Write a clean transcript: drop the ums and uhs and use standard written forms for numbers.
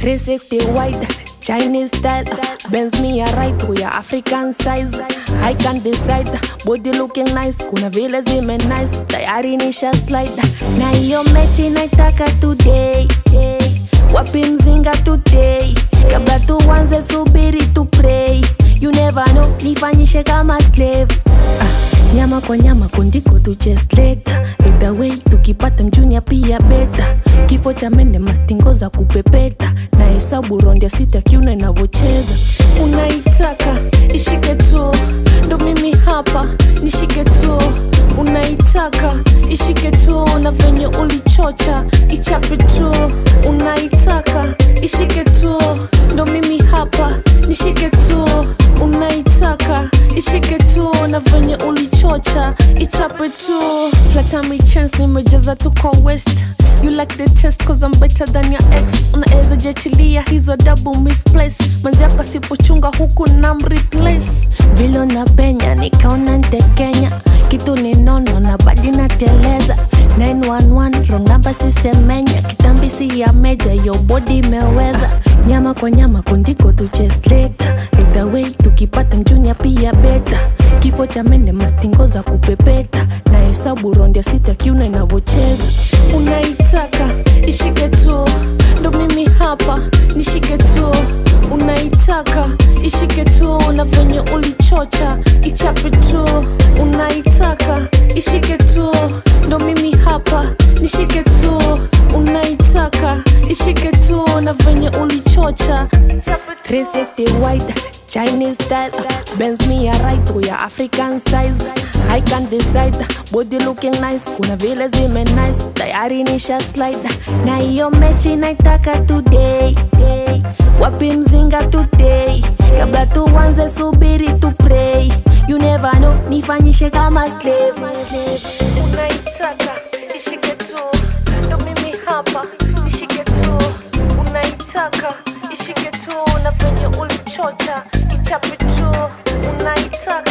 360 wide, Chinese style. Bends me a right to your African size. I can decide, body looking nice. Kuna vile zime nice, tayari nisha slide. Na hiyo mechi naitaka today. Wapi mzinga today? Kabla tuanze subiri to pray. You never know, nifanyishe kama slave. Nyama kwa nyama kundiko tu chest later. Either way tukipata mjunior pia beta. Kifo cha mende mastingo za kupepeta. Na hesabu rondia sita kiuno inavocheza. Unaitaka, ishike tu. Ndo mimi hapa, nishike tu. Unaitaka, ishike tu. Na venye ulichocha, ichape tu. Unaitaka, ishike tu. Ndo mimi hapa, nishike tu. Unaitaka, ishike tu. Na venye ulichocha, ichape tu. Flatter me chance, nimejaza tu kwa west. You like the test cause I'm better than your ex. Unaeza jechilia hizo double misplace. Manzi yako sipochunga huku na mreplace. Vilo na penya nikaona nte Kenya. Kitu ni nono na badi na teleza. 911 wrong number sisemenya. Kitambi si ya meja yo body meweza. Nyama kwa nyama kundiko tu chest later. Either way tukipata mjunior pia beta. Kifo cha mende mastingo za kupepeta. Na hesabu rondia sita kiuno inavocheza. Unaitaka, ishike tu. Ndo mimi hapa, nishike tu. Unaitaka, ishike tu. Na venye ulichocha, ichape tu. Unaitaka, ishike tu. Ndo mimi hapa, nishike tu. Unaitaka, ishike tu. Na venye ulichocha, 360 wide, Chinese style. Bends me a right to your African size. I can decide, body looking nice. Kuna vile zime nice, tayari nisha slide. Na hiyo mechi naitaka today. Wapi mzinga today? Kabla tuanze subiri to pray. You never know, nifanyishe kama slave. Unaitaka, ishike tu. Ndo mimi hapa, nishike tu. Unaitaka, ishike tu. Na venye ulichocha, ichape tu. Unaitaka